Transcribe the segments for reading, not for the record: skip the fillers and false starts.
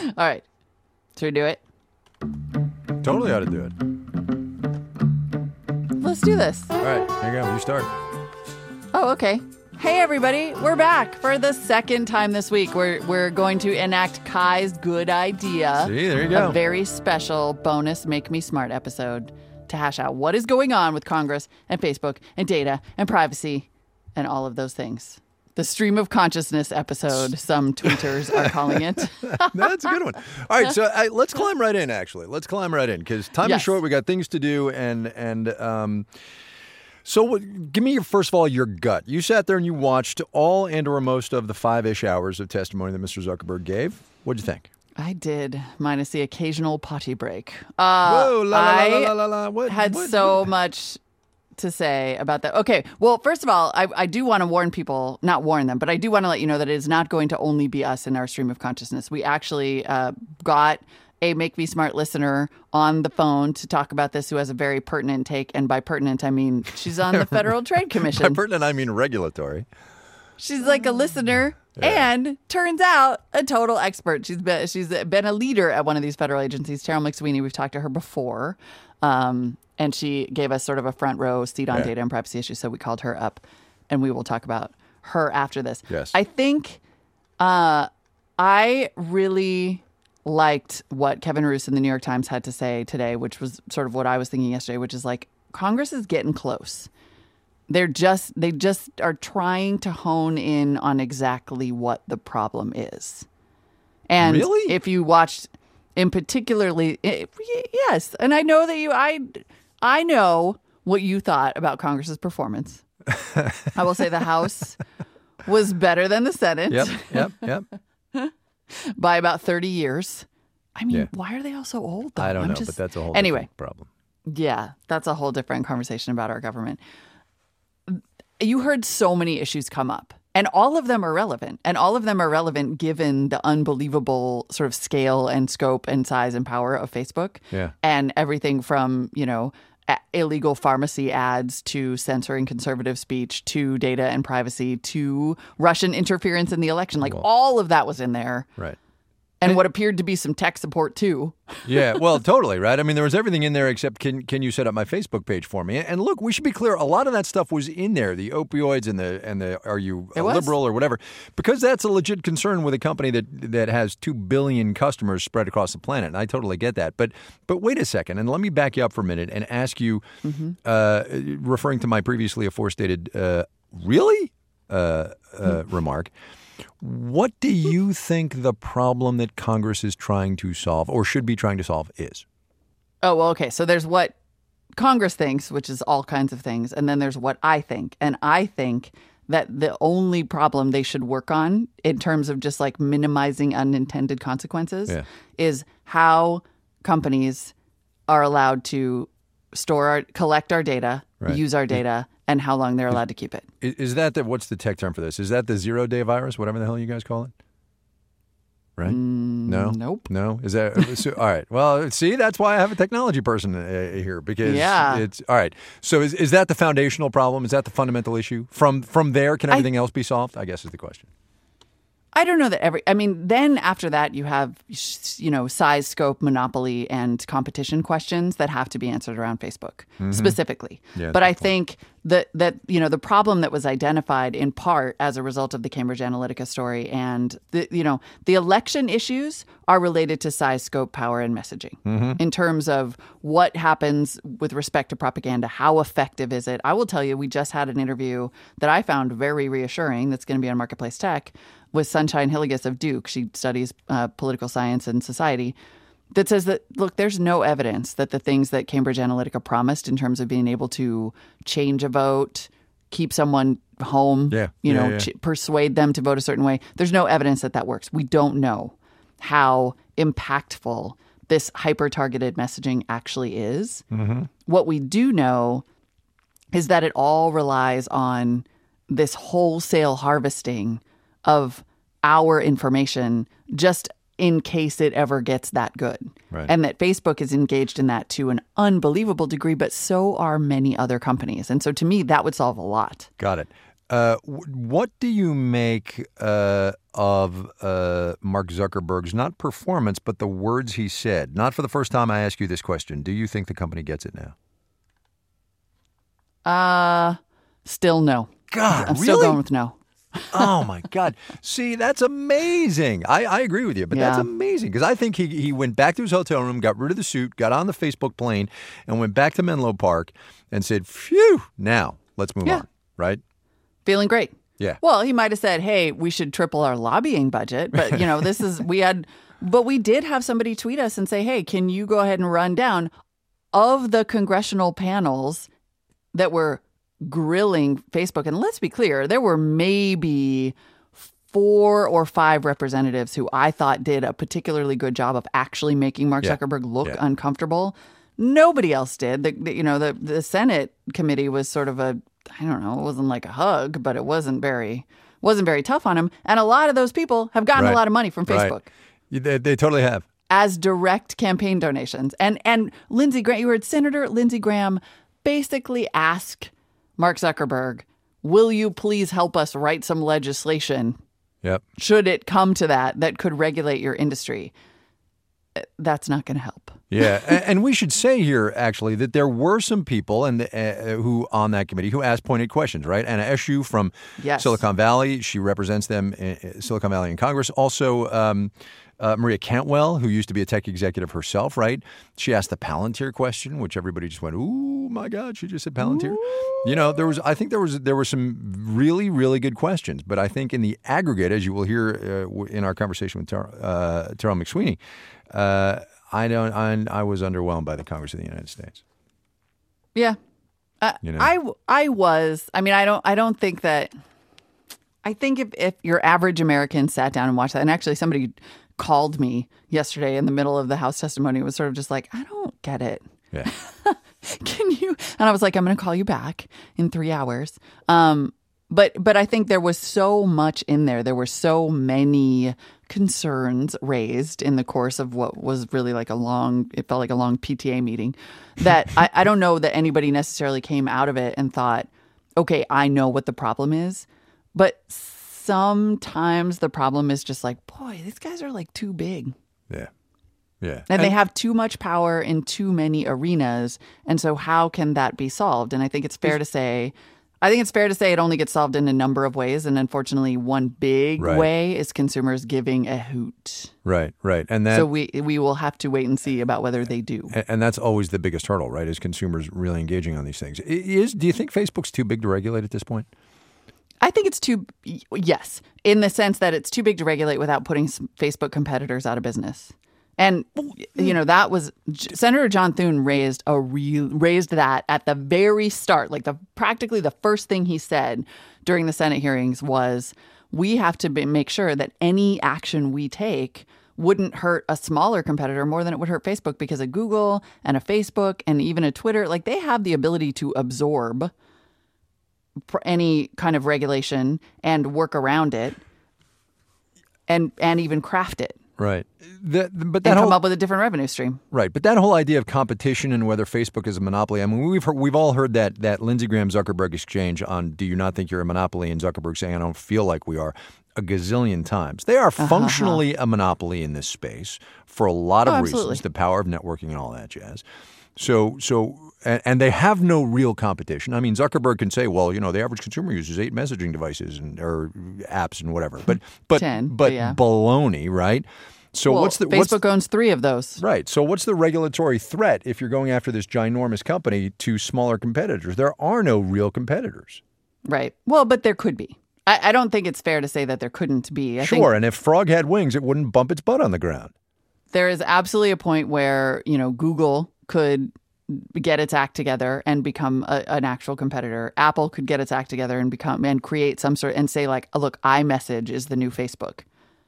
All right. Should we do it? Totally ought to do it. Let's do this. All right, here you go. You start. Oh, okay. Hey, everybody. We're back for the second time this week. We're going to enact Kai's good idea. See, there you go. A very special bonus Make Me Smart episode to hash out what is going on with Congress and Facebook and data and privacy and all of those things. The stream of consciousness episode, some tweeters are calling it. That's a good one. All right, so let's climb right in, actually. Let's climb right in because time is short. We got things to do. So give me, first of all, your gut. You sat there and you watched all and or most of the 5-ish hours of testimony that Mr. Zuckerberg gave. What'd you think? I did, minus the occasional potty break. Whoa, I had so much to say about that. Okay, well, first of all, I do want to warn people, not warn them, but I do want to let you know that it is not going to only be us in our stream of consciousness. We actually got a Make Me Smart listener on the phone to talk about this who has a very pertinent take. And by pertinent, I mean she's on the Federal Trade Commission. By pertinent, I mean regulatory. She's like a listener and turns out a total expert. She's been a leader at one of these federal agencies. Terrell McSweeney, we've talked to her before. And she gave us sort of a front row seat on data and privacy issues. So we called her up and we will talk about her after this. Yes. I think I really liked what Kevin Roose in the New York Times had to say today, which was sort of what I was thinking yesterday, which is like Congress is getting close. They just are trying to hone in on exactly what the problem is. And really? If you watched in particularly, yes. And I know that I know what you thought about Congress's performance. I will say the House was better than the Senate. Yep. By about 30 years. I mean, why are they all so old, though? I don't know, but that's a whole different problem. Yeah, that's a whole different conversation about our government. You heard so many issues come up, and all of them are relevant. And all of them are relevant given the unbelievable sort of scale and scope and size and power of Facebook. Yeah. And everything from, illegal pharmacy ads to censoring conservative speech to data and privacy to Russian interference in the election. All of that was in there. Right. And what appeared to be some tech support, too. Yeah, well, totally, right? I mean, there was everything in there except can you set up my Facebook page for me? And look, we should be clear, a lot of that stuff was in there, the opioids and the are you a liberal or whatever, because that's a legit concern with a company that has 2 billion customers spread across the planet, and I totally get that. But wait a second, and let me back you up for a minute and ask you, referring to my previously aforestated remark, what do you think the problem that Congress is trying to solve or should be trying to solve is? Oh, well, okay. So there's what Congress thinks, which is all kinds of things. And then there's what I think. And I think that the only problem they should work on in terms of just like minimizing unintended consequences is how companies are allowed to collect our data, use our data, and how long they're allowed to keep it. Is that what's the tech term for this? Is that the 0-day virus, whatever the hell you guys call it? Right? No? Nope. No? Is that so, all right. Well, see, that's why I have a technology person here because it's all right. So is that the foundational problem? Is that the fundamental issue? From there, can everything else be solved? I guess is the question. I don't know that then after that you have, size, scope, monopoly, and competition questions that have to be answered around Facebook specifically. Yeah, but I think that the problem that was identified in part as a result of the Cambridge Analytica story and the election issues are related to size, scope, power, and messaging in terms of what happens with respect to propaganda. How effective is it? I will tell you, we just had an interview that I found very reassuring that's going to be on Marketplace Tech with Sunshine Hilligus of Duke. She studies political science and society. That says that, look, there's no evidence that the things that Cambridge Analytica promised in terms of being able to change a vote, keep someone home, persuade them to vote a certain way, there's no evidence that works. We don't know how impactful this hyper-targeted messaging actually is. What we do know is that it all relies on this wholesale harvesting of our information just in case it ever gets that good. Right. And that Facebook is engaged in that to an unbelievable degree, but so are many other companies. And so to me, that would solve a lot. Got it. What do you make of Mark Zuckerberg's, not performance, but the words he said? Not for the first time I ask you this question. Do you think the company gets it now? Still no. God, I'm really? still going with no. Oh, my God. See, that's amazing. I agree with you, but that's amazing because I think he went back to his hotel room, got rid of the suit, got on the Facebook plane, and went back to Menlo Park and said, phew, now let's move on, right? Feeling great. Yeah. Well, he might have said, hey, we should triple our lobbying budget. But, but we did have somebody tweet us and say, hey, can you go ahead and run down of the congressional panels that were grilling Facebook? And let's be clear, there were maybe 4 or 5 representatives who I thought did a particularly good job of actually making Mark Zuckerberg look uncomfortable. Nobody else did. The Senate committee was sort of it wasn't like a hug, but it wasn't very tough on him. And a lot of those people have gotten a lot of money from Facebook. Right. They totally have. As direct campaign donations. And Lindsey Graham, you heard Senator Lindsey Graham basically ask Mark Zuckerberg, will you please help us write some legislation? Yep. Should it come to that could regulate your industry? That's not going to help. Yeah, and we should say here, actually, that there were some people who on that committee who asked pointed questions, right? Anna Eshoo from Silicon Valley, she represents them in Silicon Valley in Congress. Also, Maria Cantwell, who used to be a tech executive herself, right? She asked the Palantir question, which everybody just went, "Ooh, my God!" She just said Palantir. Ooh. I think there were some really, really good questions, but I think in the aggregate, as you will hear in our conversation with Terrell McSweeney, I was underwhelmed by the Congress of the United States. Yeah, I was. I mean, I don't think that. I think if your average American sat down and watched that, and actually somebody called me yesterday in the middle of the House testimony, it was sort of just like, I don't get it. Yeah. Can you? And I was like, I'm going to call you back in 3 hours. But I think there was so much in there. There were so many concerns raised in the course of what was really like it felt like a long PTA meeting that I don't know that anybody necessarily came out of it and thought, okay, I know what the problem is. But sometimes the problem is just like, boy, these guys are like too big. Yeah. Yeah. And they have too much power in too many arenas. And so how can that be solved? And I think it's fair to say it only gets solved in a number of ways. And unfortunately, one big way is consumers giving a hoot. Right. And so we will have to wait and see about whether they do. And that's always the biggest hurdle, right? Is consumers really engaging on these things. Do you think Facebook's too big to regulate at this point? I think it's yes, in the sense that it's too big to regulate without putting Facebook competitors out of business. And, that was Senator John Thune raised that at the very start, like practically the first thing he said during the Senate hearings was, we have to make sure that any action we take wouldn't hurt a smaller competitor more than it would hurt Facebook, because a Google and a Facebook and even a Twitter, like they have the ability to absorb any kind of regulation and work around it and even craft it. Right. But come up with a different revenue stream. Right. But that whole idea of competition and whether Facebook is a monopoly, I mean, we've all heard that Lindsey Graham Zuckerberg exchange on, do you not think you're a monopoly? And Zuckerberg saying, I don't feel like we are, a gazillion times. They are functionally a monopoly in this space for a lot of reasons, the power of networking and all that jazz. And they have no real competition. I mean, Zuckerberg can say, well, the average consumer uses 8 messaging devices or apps and whatever. But 10, baloney, right? So Facebook owns 3 of those. Right. So what's the regulatory threat if you're going after this ginormous company to smaller competitors? There are no real competitors. Right. Well, but there could be. I don't think it's fair to say that there couldn't be. And if Frog had wings, it wouldn't bump its butt on the ground. There is absolutely a point where, Google could get its act together and become an actual competitor. Apple could get its act together and create some sort and say like, look, iMessage is the new Facebook.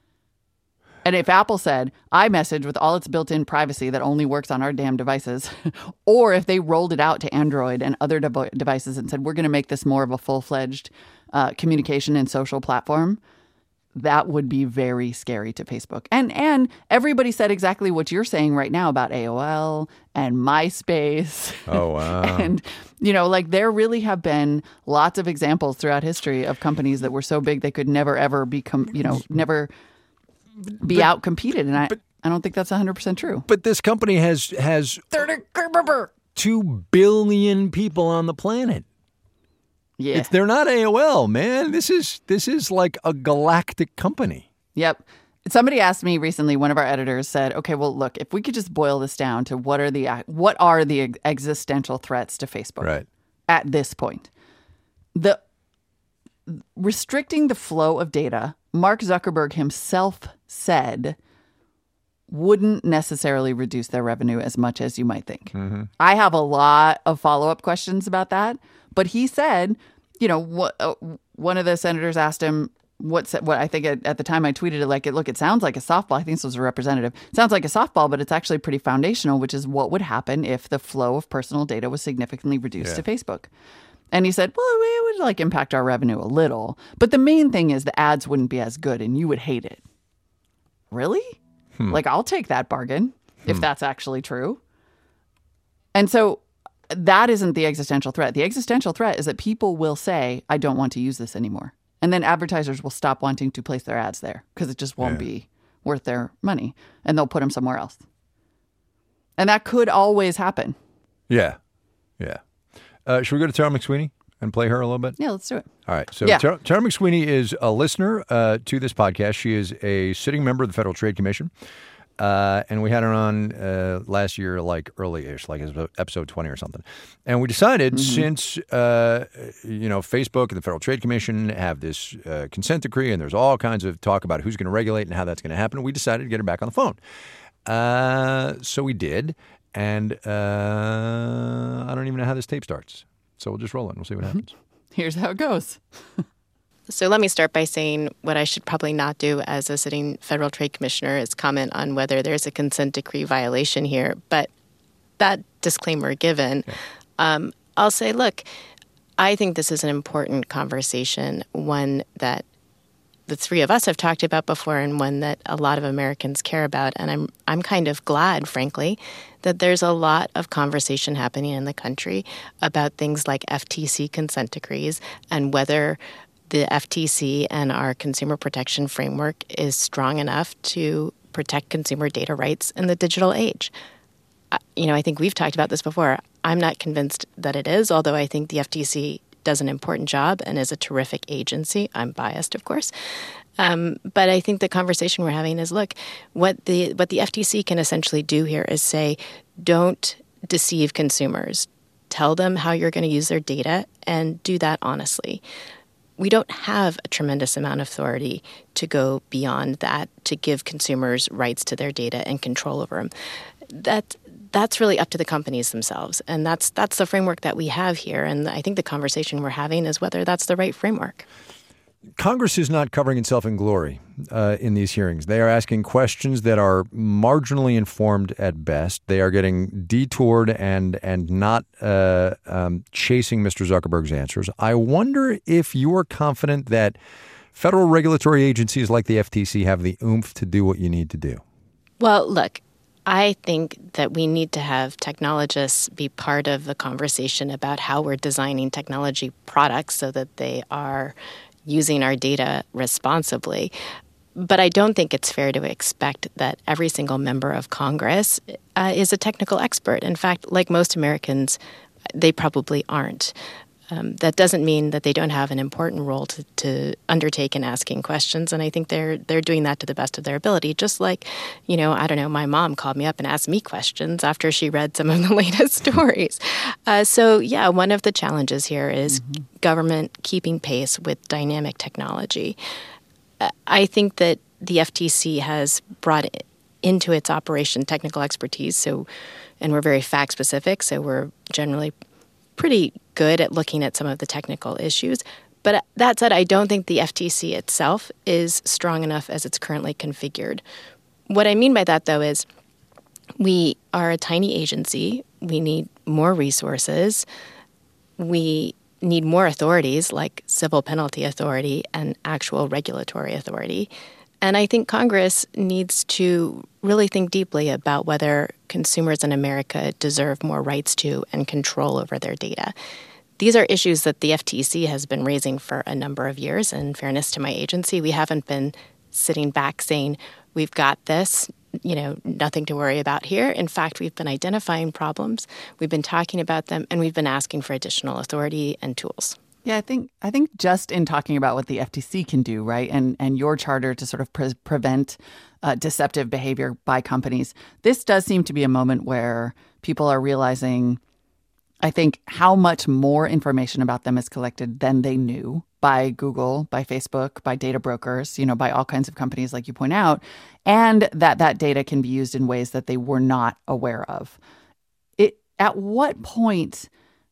And if Apple said iMessage with all its built-in privacy that only works on our damn devices, or if they rolled it out to Android and other devices and said, we're going to make this more of a full-fledged communication and social platform, that would be very scary to Facebook. And everybody said exactly what you're saying right now about AOL and MySpace. Oh, wow. And, there really have been lots of examples throughout history of companies that were so big they could never, ever never be outcompeted. And I don't think that's 100% true. But this company has 2 billion people on the planet. Yeah. They're not AOL, man. This is like a galactic company. Yep. Somebody asked me recently, one of our editors said, okay, well, look, if we could just boil this down to what are the existential threats to Facebook at this point? Restricting the flow of data, Mark Zuckerberg himself said, wouldn't necessarily reduce their revenue as much as you might think. Mm-hmm. I have a lot of follow-up questions about that. But he said, one of the senators asked him what I think at the time I tweeted it, it sounds like a softball. I think this was a representative. It sounds like a softball, but it's actually pretty foundational, which is what would happen if the flow of personal data was significantly reduced to Facebook. And he said, well, it would impact our revenue a little. But the main thing is the ads wouldn't be as good and you would hate it. Really? I'll take that bargain if that's actually true. And so that isn't the existential threat. The existential threat is that people will say, I don't want to use this anymore. And then advertisers will stop wanting to place their ads there because it just won't be worth their money. And they'll put them somewhere else. And that could always happen. Yeah. Yeah. Should we go to Tara McSweeney and play her a little bit? Yeah, let's do it. All right. So Tara McSweeney is a listener to this podcast. She is a sitting member of the Federal Trade Commission. And we had her on last year, early-ish, episode 20 or something. And we decided since, Facebook and the Federal Trade Commission have this consent decree and there's all kinds of talk about who's going to regulate and how that's going to happen, we decided to get her back on the phone. So we did. And I don't even know how this tape starts. So we'll just roll it and we'll see what happens. Here's how it goes. So let me start by saying what I should probably not do as a sitting federal trade commissioner is comment on whether there's a consent decree violation here. But that disclaimer given, I'll say, look, I think this is an important conversation, one that the three of us have talked about before and one that a lot of Americans care about. And I'm kind of glad, frankly, that there's a lot of conversation happening in the country about things like FTC consent decrees and whether the FTC and our consumer protection framework is strong enough to protect consumer data rights in the digital age. I think we've talked about this before. I'm not convinced that it is, although I think the FTC does an important job and is a terrific agency. I'm biased, of course. But I think the conversation we're having is, look, what the FTC can essentially do here is say, don't deceive consumers. Tell them how you're going to use their data and do that honestly. We don't have a tremendous amount of authority to go beyond that, to give consumers rights to their data and control over them. That's really up to the companies themselves. And that's the framework that we have here. And I think the conversation we're having is whether that's the right framework. Congress is not covering itself in glory in these hearings. They are asking questions that are marginally informed at best. They are getting detoured and not chasing Mr. Zuckerberg's answers. I wonder if you're confident that federal regulatory agencies like the FTC have the oomph to do what you need to do. Well, look, I think that we need to have technologists be part of the conversation about how we're designing technology products so that they are using our data responsibly. But I don't think it's fair to expect that every single member of Congress is a technical expert. In fact, like most Americans, they probably aren't. That doesn't mean that they don't have an important role to undertake in asking questions, and I think they're doing that to the best of their ability. Just like, I don't know, my mom called me up and asked me questions after she read some of the latest stories. One of the challenges here is government keeping pace with dynamic technology. I think that the FTC has brought into its operation technical expertise, and we're very fact specific, so we're generally pretty good at looking at some of the technical issues. But that said, I don't think the FTC itself is strong enough as it's currently configured. What I mean by that, though, is we are a tiny agency. We need more resources. We need more authorities like civil penalty authority and actual regulatory authority. And I think Congress needs to really think deeply about whether consumers in America deserve more rights to and control over their data. These are issues that the FTC has been raising for a number of years. In fairness to my agency, we haven't been sitting back saying, we've got this, nothing to worry about here. In fact, we've been identifying problems, we've been talking about them, and we've been asking for additional authority and tools. Yeah, I think just in talking about what the FTC can do, right, and your charter to sort of prevent deceptive behavior by companies, this does seem to be a moment where people are realizing, I think, how much more information about them is collected than they knew by Google, by Facebook, by data brokers, by all kinds of companies like you point out, and that data can be used in ways that they were not aware of. At what point,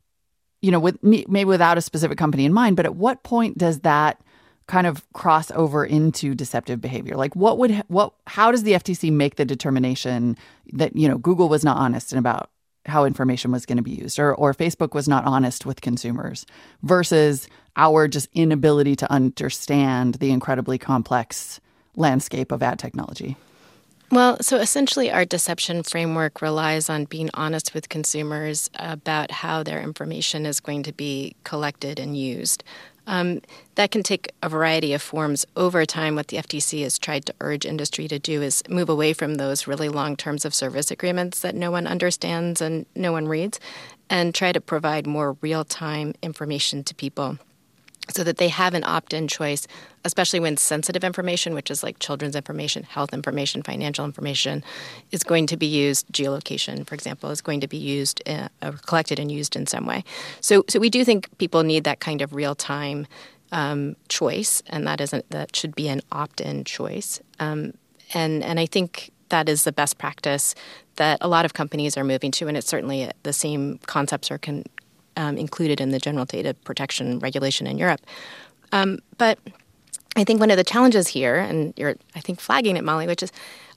maybe without a specific company in mind, but at what point does that kind of cross over into deceptive behavior? Like how does the FTC make the determination that, Google was not honest about how information was going to be used, or Facebook was not honest with consumers, versus our just inability to understand the incredibly complex landscape of ad technology? Well, so essentially our deception framework relies on being honest with consumers about how their information is going to be collected and used. That can take a variety of forms. Over time, what the FTC has tried to urge industry to do is move away from those really long terms of service agreements that no one understands and no one reads, and try to provide more real-time information to people so that they have an opt-in choice, especially when sensitive information, which is like children's information, health information, financial information, is going to be used. Geolocation, for example, is going to be used, collected and used in some way. So we do think people need that kind of real-time choice, and that should be an opt-in choice. And I think that is the best practice that a lot of companies are moving to, and it's certainly the same concepts are included in the General Data Protection Regulation in Europe. But I think one of the challenges here, and you're, I think, flagging it, Molly, which is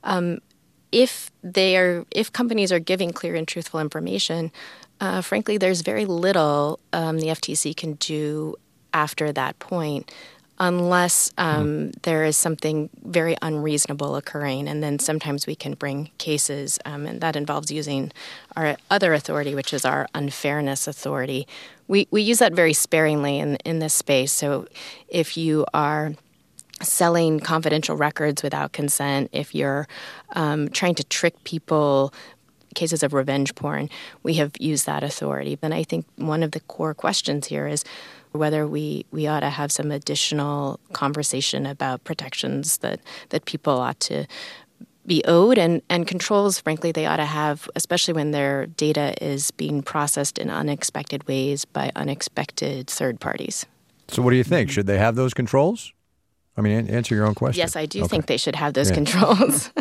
if companies are giving clear and truthful information, frankly, there's very little the FTC can do after that point, unless there is something very unreasonable occurring. And then sometimes we can bring cases, and that involves using our other authority, which is our unfairness authority. We use that very sparingly in this space. So if you are selling confidential records without consent, if you're trying to trick people, cases of revenge porn, we have used that authority. And I think one of the core questions here is whether we ought to have some additional conversation about protections that people ought to be owed, and controls, frankly, they ought to have, especially when their data is being processed in unexpected ways by unexpected third parties. So what do you think? Should they have those controls? I mean, answer your own question. Yes, I do think they should have those controls.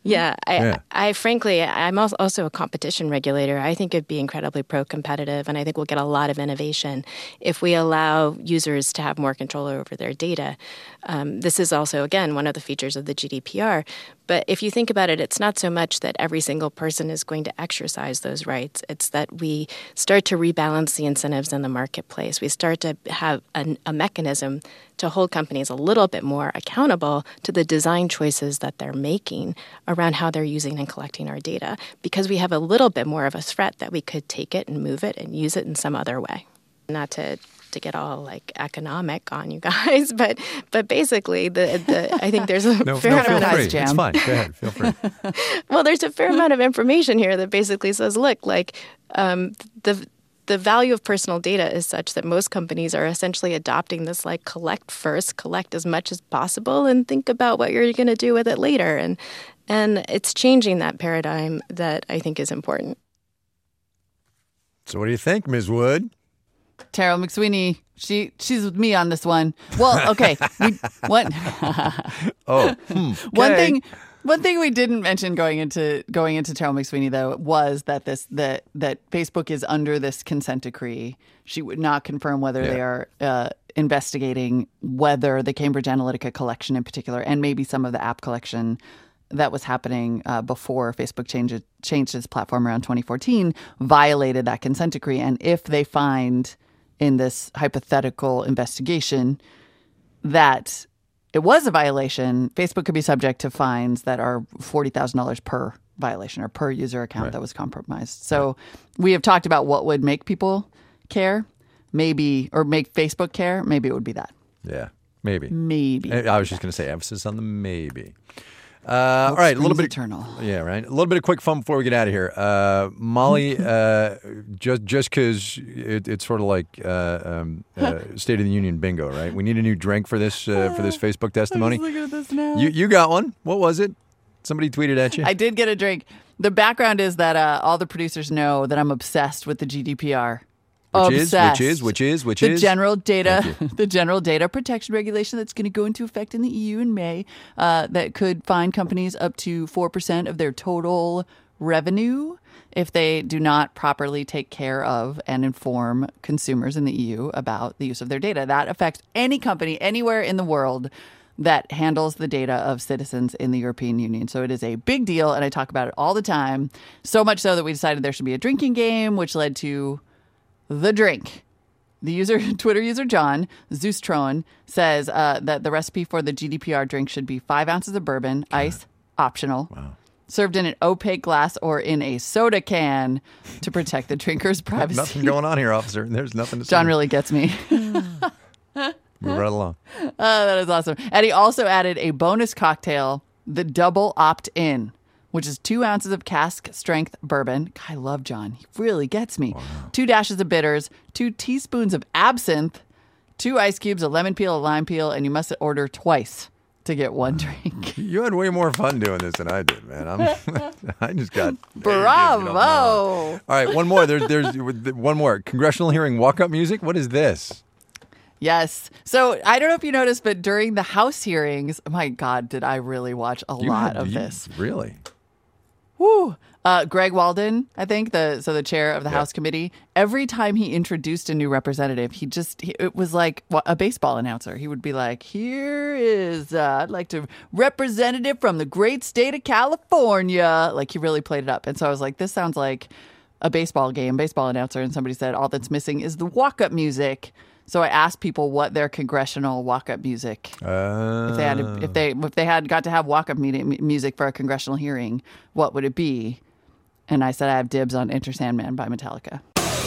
I frankly, I'm also a competition regulator. I think it'd be incredibly pro-competitive, and I think we'll get a lot of innovation if we allow users to have more control over their data. This is also, again, one of the features of the GDPR. But if you think about it, it's not so much that every single person is going to exercise those rights. It's that we start to rebalance the incentives in the marketplace. We start to have a mechanism to hold companies a little bit more accountable to the design choices that they're making around how they're using and collecting our data, because we have a little bit more of a threat that we could take it and move it and use it in some other way. Not to get all like economic on you guys, but basically, I think there's a fair amount of It's fine. Go ahead, feel free. Well, there's a fair amount of information here that basically says, look, like the value of personal data is such that most companies are essentially adopting this like collect first, collect as much as possible, and think about what you're going to do with it later, and it's changing that paradigm that I think is important. So, what do you think, Ms. Wood? Terrell McSweeney, she's with me on this one. Well, okay. One thing we didn't mention going into Terrell McSweeney, though, was that that Facebook is under this consent decree. She would not confirm whether they are investigating whether the Cambridge Analytica collection in particular, and maybe some of the app collection that was happening before Facebook changed its platform around 2014, violated that consent decree. And if they find in this hypothetical investigation that it was a violation, Facebook could be subject to fines that are $40,000 per violation or per user account that was compromised. So we have talked about what would make people care, maybe, or make Facebook care. Maybe it would be that. Yeah, maybe. Maybe. I was just going to say emphasis on the maybe. All right, a little bit eternal. Yeah, right. A little bit of quick fun before we get out of here. Molly, just because it's sort of like State of the Union bingo, right? We need a new drink for this Facebook testimony. I'm just looking at this now. You got one. What was it? Somebody tweeted at you. I did get a drink. The background is that all the producers know that I'm obsessed with the GDPR. Which is the general data protection regulation that's going to go into effect in the EU in May, that could fine companies up to 4% of their total revenue if they do not properly take care of and inform consumers in the EU about the use of their data. That affects any company anywhere in the world that handles the data of citizens in the European Union. So it is a big deal, and I talk about it all the time, so much so that we decided there should be a drinking game, which led to the drink. The Twitter user John Zeustron says that the recipe for the GDPR drink should be 5 ounces of bourbon, ice optional, served in an opaque glass or in a soda can to protect the drinker's privacy. Nothing going on here, officer. There's nothing to say. John really gets me. Move right along. That is awesome. And he also added a bonus cocktail, the Double Opt-In, which is 2 ounces of cask strength bourbon. I love John. He really gets me. Wow. 2 dashes of bitters, 2 teaspoons of absinthe, 2 ice cubes, a lemon peel, a lime peel, and you must order twice to get one drink. You had way more fun doing this than I did, man. I just got bravo. All right, one more. There's one more. Congressional hearing walk-up music. What is this? Yes. So I don't know if you noticed, but during the House hearings, my God, did I really watch a lot of this? Really? Woo. Greg Walden, I think, the chair of the House committee, every time he introduced a new representative, it was like a baseball announcer. He would be like, here is, I'd like to representative from the great state of California. Like, he really played it up. And so I was like, this sounds like a baseball announcer. And somebody said, all that's missing is the walk-up music. So I asked people what their congressional walk-up music, if they had got to have walk-up music for a congressional hearing, what would it be? And I said I have dibs on Enter Sandman by Metallica.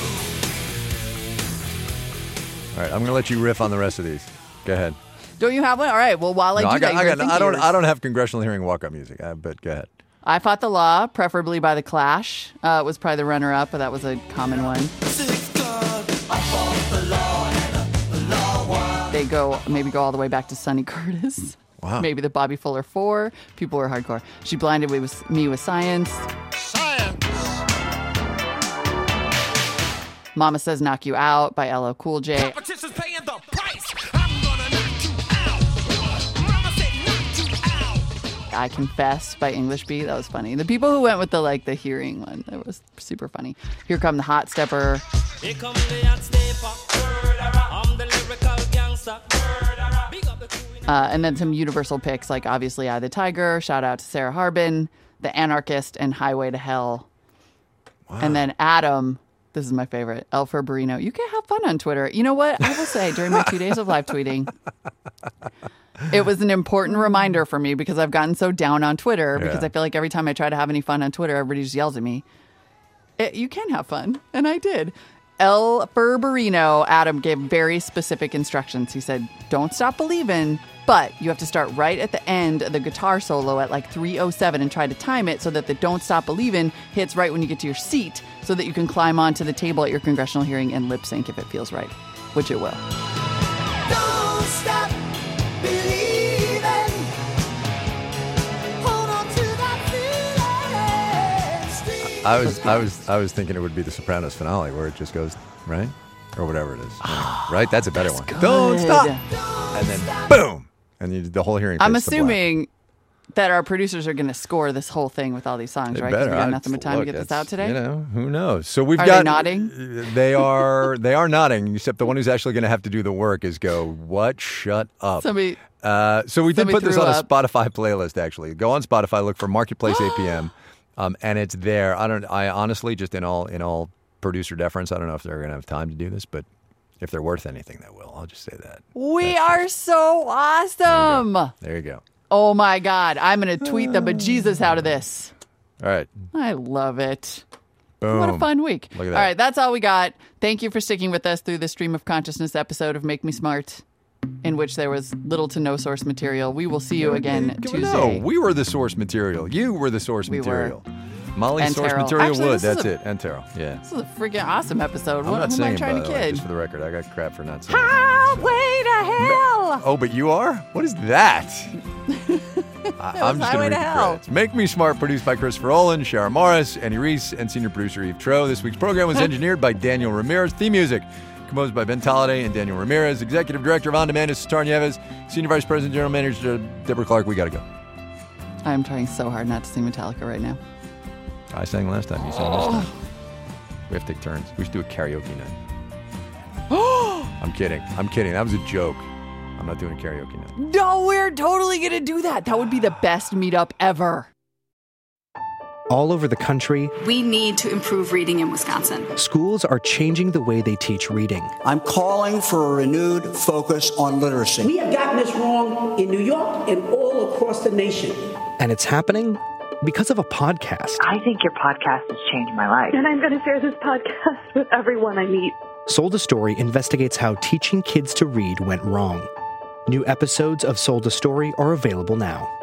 All right, I'm going to let you riff on the rest of these. Go ahead. Don't you have one? All right. Well, while I don't have congressional hearing walk-up music, but go ahead. I Fought the Law, preferably by The Clash, was probably the runner-up, but that was a common one. They maybe go all the way back to Sonny Curtis. Wow. Maybe the Bobby Fuller 4. People were hardcore. She blinded me with science. Mama Says Knock You Out by LL Cool J. Competition's paying the price. I'm gonna knock you out. Mama said knock you out. I Confess by English Beat. That was funny. The people who went with the hearing one, that was super funny. Here Come the Hot Stepper. Here come the hot stepper. I'm the lyrical gangster. And then some universal picks, like obviously Eye the Tiger. Shout out to Sarah Harbin, The Anarchist, and Highway to Hell. Wow. And then Adam, this is my favorite, El Ferberino. You can have fun on Twitter. You know what? I will say, during my 2 days of live tweeting, it was an important reminder for me because I've gotten so down on Twitter because I feel like every time I try to have any fun on Twitter, everybody just yells at me. You can have fun. And I did. El Ferberino, Adam gave very specific instructions. He said, don't stop believing, but you have to start right at the end of the guitar solo at like 3:07 and try to time it so that the Don't Stop Believin' hits right when you get to your seat so that you can climb onto the table at your congressional hearing and lip sync if it feels right, which it will. Don't stop believing. Hold on to that feeling. I was thinking it would be the Sopranos finale where it just goes, right? Or whatever it is. Right? That's a better one. Good. Don't stop. And then boom. And the whole hearing. I'm assuming that our producers are going to score this whole thing with all these songs, right? Because we got nothing but time to get this out today. Who knows? So we've got. Are they nodding? They are nodding. Except the one who's actually going to have to do the work is go. What? Shut up. So we did put this on a Spotify playlist. Actually, go on Spotify, look for Marketplace APM, and it's there. I honestly, just in all producer deference, I don't know if they're going to have time to do this, but If they're worth anything, they will. I'll just say that. We are so awesome. There you go. Oh, my God. I'm going to tweet the bejesus out of this. All right. I love it. Boom. What a fun week. Look at that. All right, that's all we got. Thank you for sticking with us through the Stream of Consciousness episode of Make Me Smart, in which there was little to no source material. We will see you again Tuesday. No, we were the source material. You were the source material. Molly's and source Terrell. material Actually, wood. That's it. And Terrell. Yeah. This is a freaking awesome episode. I'm What not am saying, I trying by to the way, kid? just for the record. I got crap for not saying. Highway to hell. Oh, but you are? What is that? I'm just going to read the credits. Make Me Smart, produced by Christopher Olin, Sharon Morris, Annie Reese, and senior producer Eve Tro. This week's program was engineered by Daniel Ramirez. Theme music composed by Ben Tolliday and Daniel Ramirez. Executive director of On Demand is Sitar Nieves. Senior vice president, general manager Deborah Clark. We got to go. I'm trying so hard not to sing Metallica right now. I sang last time. You sang this time. We have to take turns. We should do a karaoke night. I'm kidding. That was a joke. I'm not doing a karaoke night. No, we're totally going to do that. That would be the best meetup ever. All over the country, we need to improve reading in Wisconsin. Schools are changing the way they teach reading. I'm calling for a renewed focus on literacy. We have gotten this wrong in New York and all across the nation. And it's happening because of a podcast. I think your podcast has changed my life. And I'm going to share this podcast with everyone I meet. Sold a Story investigates how teaching kids to read went wrong. New episodes of Sold a Story are available now.